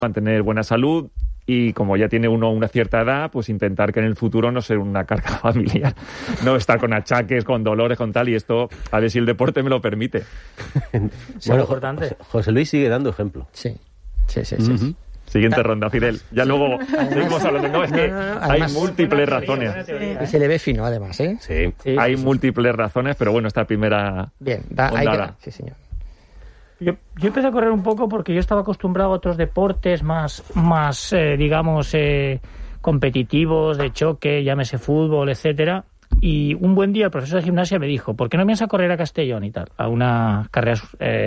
mantener buena salud y como ya tiene uno una cierta edad, pues intentar que en el futuro no sea una carga familiar, no estar con achaques, con dolores, con tal, y esto, a ver si el deporte me lo permite. Bueno, importante. José Luis sigue dando ejemplo. Sí. Siguiente ronda, Fidel. Ya luego seguimos hablando. No, es que hay múltiples razones. Y se le ve fino, además, ¿eh? Sí, hay múltiples razones, pero bueno, esta primera bien, sí, señor. Yo empecé a correr un poco porque yo estaba acostumbrado a otros deportes más digamos, competitivos, de choque, llámese fútbol, etcétera. Y un buen día el profesor de gimnasia me dijo, ¿por qué no vienes a correr a Castellón y tal? A una carrera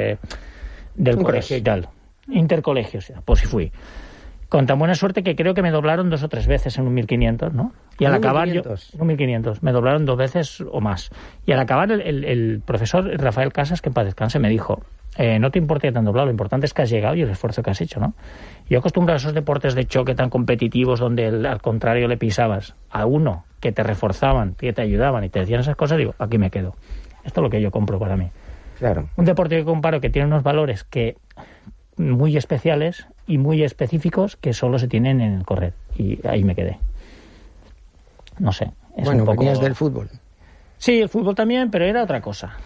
del colegio y tal. Intercolegio, o sea, pues sí fui. Con tan buena suerte que creo que me doblaron 2 o 3 veces en un 1500, ¿no? Y al acabar yo... Un 1500. Me doblaron 2 veces o más. Y al acabar el profesor Rafael Casas, que en paz descanse, me dijo, no te importa que te han doblado, lo importante es que has llegado y el esfuerzo que has hecho, ¿no? Yo acostumbrado a esos deportes de choque tan competitivos donde al contrario le pisabas a uno, que te reforzaban, que te ayudaban y te decían esas cosas, digo, aquí me quedo. Esto es lo que yo compro para mí. Claro. Un deporte que comparo que tiene unos valores que muy especiales y muy específicos que solo se tienen en el correr. Y ahí me quedé. No sé. Bueno, un poco... venías del fútbol. Sí, el fútbol también, pero era otra cosa.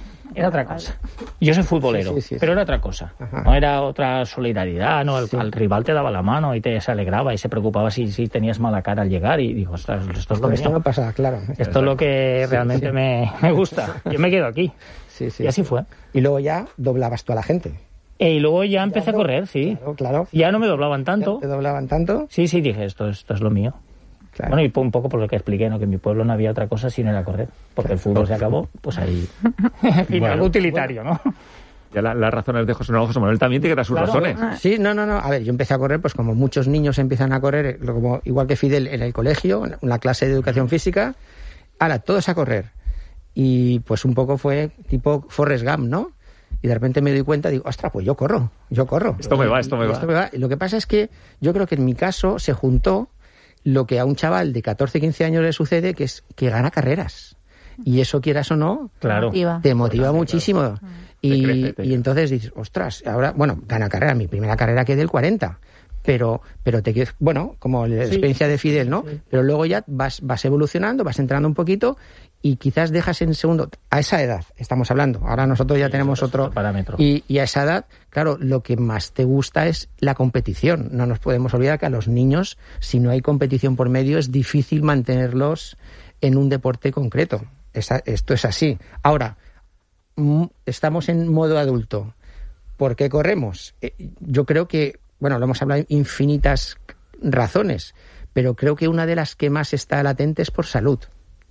Yo soy futbolero, pero era otra cosa. Ajá. No era otra solidaridad, ¿no? Al rival te daba la mano y se alegraba y se preocupaba si tenías mala cara al llegar y digo, esto es lo que esto no pasa, claro. Esto es lo que realmente me gusta. Yo me quedo aquí. Y así fue. Y luego ya doblabas tú a la gente. Y luego ya empecé a correr, sí. Claro. Ya no me doblaban tanto. ¿Te doblaban tanto? Sí, dije, esto es lo mío. Claro. Bueno, y un poco por lo que expliqué, ¿no? Que en mi pueblo no había otra cosa sino era correr. Porque el fútbol se acabó, pues ahí... algo utilitario, ¿no? Ya las razones de José Manuel también tiene que dar sus razones. Sí, no. A ver, yo empecé a correr, pues como muchos niños empiezan a correr, como igual que Fidel en el colegio, en una clase de educación física, todos a correr. Y pues un poco fue tipo Forrest Gump, ¿no? Y de repente me doy cuenta, digo, ostras, pues yo corro. Esto me va. Y lo que pasa es que yo creo que en mi caso se juntó lo que a un chaval de 14, 15 años le sucede, que es que gana carreras. Y eso, quieras o no, claro, te motiva muchísimo. Claro. Y entonces dices, ostras, ahora, bueno, gana carrera. Mi primera carrera quedé el 40. Pero te quedas, bueno, como la experiencia de Fidel, ¿no? Sí. Pero luego ya vas evolucionando, vas entrando un poquito y quizás dejas en segundo, a esa edad estamos hablando, ahora nosotros ya tenemos otro parámetro. Y a esa edad, claro, lo que más te gusta es la competición. No nos podemos olvidar que a los niños, si no hay competición por medio, es difícil mantenerlos en un deporte concreto. Esto es así. Ahora, estamos en modo adulto. ¿Por qué corremos? Yo creo que, bueno, lo hemos hablado infinitas razones, pero creo que una de las que más está latente es por salud.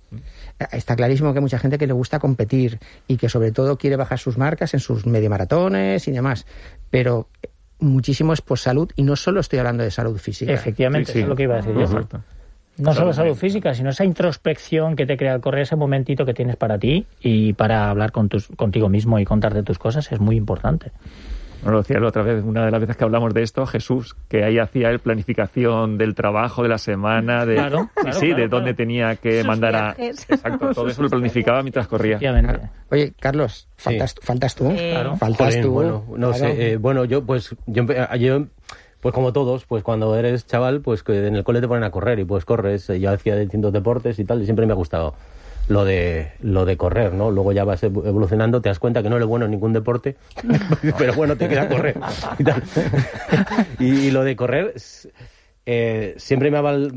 Está clarísimo que hay mucha gente que le gusta competir y que sobre todo quiere bajar sus marcas en sus mediomaratones y demás, pero muchísimo es por salud y no solo estoy hablando de salud física. Efectivamente, eso es lo que iba a decir yo. Exacto. No solo salud física, sino esa introspección que te crea el correr, ese momentito que tienes para ti y para hablar contigo mismo y contarte tus cosas es muy importante. No lo decía la otra vez, una de las veces que hablamos de esto, Jesús, que ahí hacía él planificación del trabajo, de la semana, claro, de dónde tenía que mandar viajes. Exacto, todo eso lo planificaba mientras corría. Oye, Carlos, faltas tú. Claro. Faltas Joder, tú. Bueno, no sé, yo como todos, pues cuando eres chaval, pues que en el cole te ponen a correr y pues corres. Yo hacía distintos deportes y tal, y siempre me ha gustado lo de correr, ¿no? Luego ya vas evolucionando, te das cuenta que no eres bueno en ningún deporte, pero bueno, te queda correr y tal. Y lo de correr siempre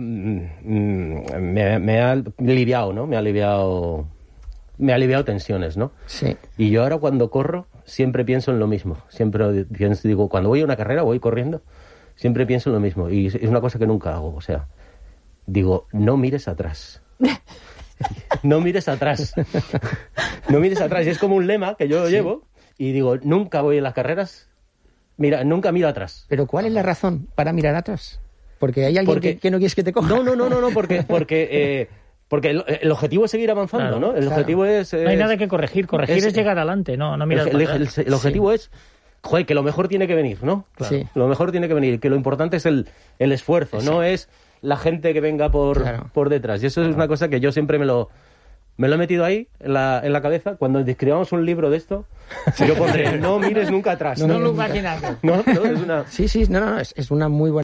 me ha aliviado, ¿no? Me ha aliviado tensiones, ¿no? Sí. Y yo ahora cuando corro siempre pienso en lo mismo. Siempre digo, cuando voy a una carrera, voy corriendo, siempre pienso en lo mismo. Y es una cosa que nunca hago, o sea, digo, no mires atrás. No mires atrás. No mires atrás. Y es como un lema que yo llevo y digo, nunca voy en las carreras, nunca miro atrás. ¿Pero cuál es la razón para mirar atrás? ¿Porque hay alguien que no quieres que te coja? No, porque el objetivo es seguir avanzando, claro, ¿no? El objetivo es... No hay nada que corregir es llegar adelante, no mirar atrás. El objetivo es... Joder, que lo mejor tiene que venir, ¿no? Claro. Sí. Lo mejor tiene que venir, que lo importante es el esfuerzo, no es la gente que venga por detrás. Y eso es una cosa que yo siempre me lo Me lo he metido ahí, en la cabeza. Cuando escribamos un libro de esto, yo pondré, no mires nunca atrás. No lo imaginas. No, es una... Sí, no, es una muy buena